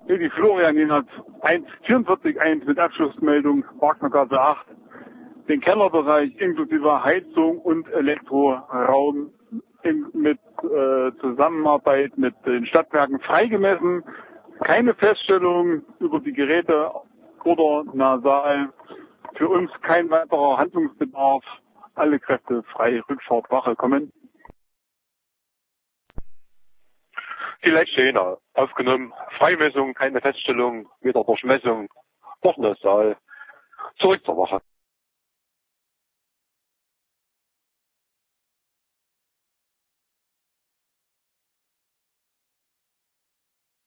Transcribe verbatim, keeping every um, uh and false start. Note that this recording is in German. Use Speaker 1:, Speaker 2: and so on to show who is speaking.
Speaker 1: Die Florian Jenert eins vierundvierzig eins mit Abschlussmeldung Wagnergasse acht. Den Kellerbereich inklusive Heizung und Elektroraum in, mit äh, Zusammenarbeit mit den Stadtwerken freigemessen. Keine Feststellung über die Geräte oder nasal. Für uns kein weiterer Handlungsbedarf. Alle Kräfte frei, Rückfahrt, Wache kommen.
Speaker 2: Die Leitstehner aufgenommen. Freimessung, keine Feststellung, weder Durchmessung noch nasal. Zurück zur Wache.